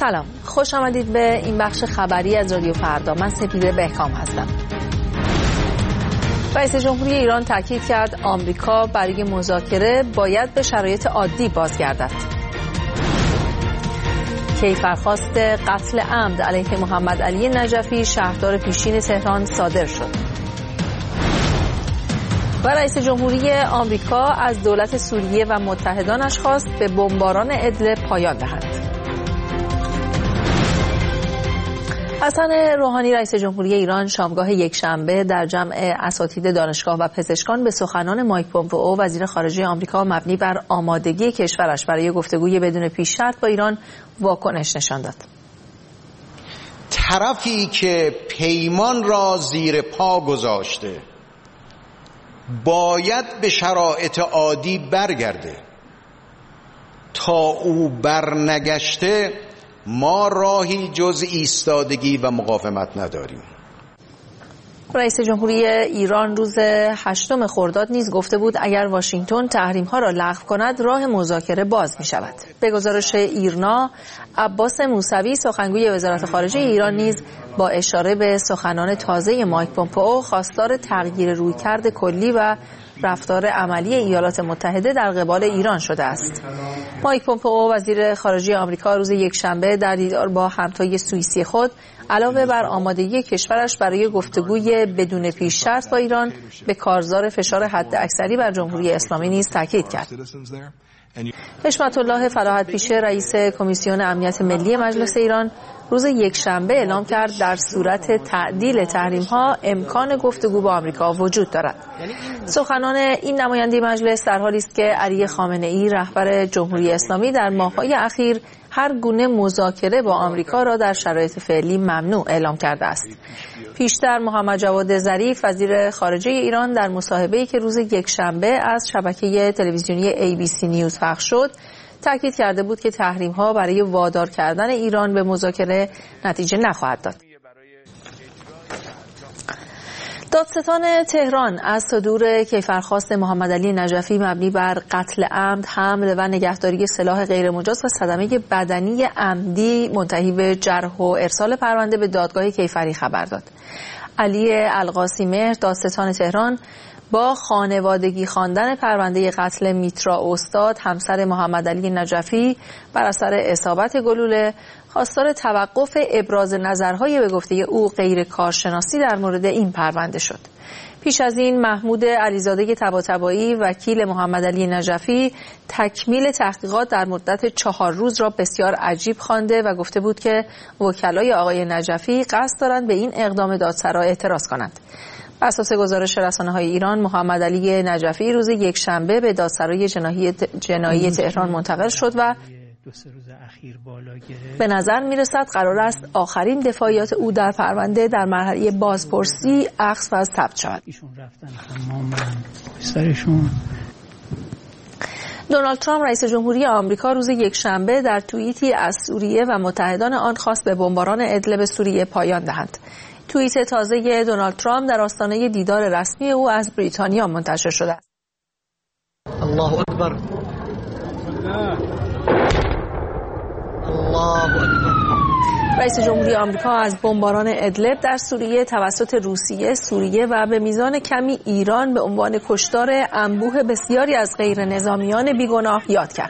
سلام، خوش آمدید به این بخش خبری از رادیو فردا. من سپیده بهکام هستم. رئیس جمهوری ایران تاکید کرد آمریکا برای مذاکره باید به شرایط عادی بازگردد. کیفرخواست قتل عمد علیه محمد علی نجفی شهردار پیشین تهران صادر شد. و رئیس جمهوری آمریکا از دولت سوریه و متحدانش خواست به بمباران ادلب پایان دهند. حسن روحانی رئیس جمهوری ایران شامگاه یکشنبه در جمع اساتید دانشگاه و پزشکان به سخنان مایک پومپئو وزیر خارجه آمریکا مبنی بر آمادگی کشورش برای گفتگوی بدون پیش شرط با ایران واکنش نشان داد. طرفی که پیمان را زیر پا گذاشته باید به شرایط عادی برگرده. تا او برنگشته ما راهی جز ایستادگی و مقاومت نداریم. رئیس جمهوری ایران روز 8 خرداد نیز گفته بود اگر واشنگتن تحریم‌ها را لغو کند راه مذاکره باز می‌شود. به گزارش ایرنا، عباس موسوی سخنگوی وزارت خارجه ایران نیز با اشاره به سخنان تازه مایک پومپئو خواستار تغییر رویکرد کلی و رفتار عملی ایالات متحده در قبال ایران شده است. مایک پومپئو وزیر خارجه آمریکا روز یکشنبه در دیدار با همتای سوئیسی خود علاوه بر آمادگی کشورش برای گفتگوی بدون پیش شرط با ایران به کارزار فشار حداکثری بر جمهوری اسلامی نیز تاکید کرد. حشمت الله فلاحت پیشه رئیس کمیسیون امنیت ملی مجلس ایران روز یکشنبه اعلام کرد در صورت تعدیل تحریم‌ها امکان گفتگو با آمریکا وجود دارد. سخنان این نماینده مجلس در حالی است که علی خامنه‌ای رهبر جمهوری اسلامی در ماه‌های اخیر هر گونه مذاکره با آمریکا را در شرایط فعلی ممنوع اعلام کرده است. پیشتر محمد جواد ظریف وزیر خارجه ایران در مصاحبه‌ای که روز یکشنبه از شبکه تلویزیونی ABC نیوز پخش شد تاکید کرده بود که تحریم‌ها برای وادار کردن ایران به مذاکره نتیجه نخواهد داد. دادستان تهران از صدور کیفرخواست محمد علی نجفی مبنی بر قتل عمد، حمل و نگهداری سلاح غیرمجاز و صدمه بدنی عمدی منتهی به جرح و ارسال پرونده به دادگاه کیفری خبر داد. علی القاسی مهر دادستان تهران با خانوادگی خواندن پرونده قتل میترا استاد همسر محمد علی نجفی بر اثر اصابت گلوله خواستار توقف ابراز نظرهای به گفته او غیر کارشناسی در مورد این پرونده شد. پیش از این محمود علیزاده طباطبایی وکیل محمد علی نجفی تکمیل تحقیقات در مدت 4 روز را بسیار عجیب خوانده و گفته بود که وکلای آقای نجفی قصد دارند به این اقدام دادسرا اعتراض کنند. بر اساس گزارش رسانه‌های ایران محمد علی نجفی روز یکشنبه به دادسرای جنایی تهران منتقل شد و به نظر می‌رسد قرار است آخرین دفاعیات او در پرونده در مرحله بازپرسی اخذ و ثبت شود. دونالد ترامپ رئیس جمهوری آمریکا روز یکشنبه در توییتی از سوریه و متحدان آن خواست به بمباران ادلب سوریه پایان دهند. توییت تازه دونالد ترامپ در آستانه دیدار رسمی او از بریتانیا منتشر شده است. الله اکبر. الله اکبر. رئیس جمهوری آمریکا از بمباران ادلب در سوریه توسط روسیه، سوریه و به میزان کمی ایران به عنوان کشتار انبوه بسیاری از غیر نظامیان بیگناه یاد کرد.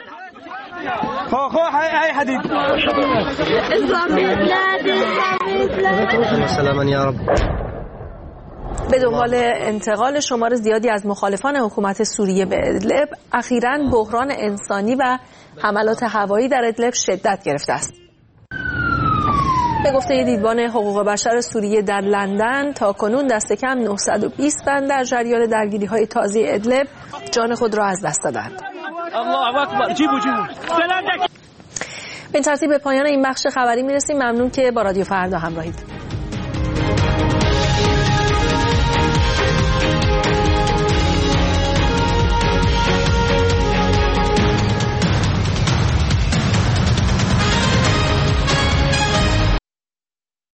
سلاما یا رب. به دنبال انتقال شمار زیادی از مخالفان حکومت سوریه به ادلب، اخیراً بحران انسانی و حملات هوایی در ادلب شدت گرفته است. به گفته دیدبان حقوق بشر سوریه در لندن تاکنون دست کم 920 تن در جریان درگیری‌های تازه ادلب جان خود را از دست دادند. الله اکبر. جیبو به این ترتیب به پایان این بخش خبری میرسیم. ممنون که با رادیو فردا همراهید.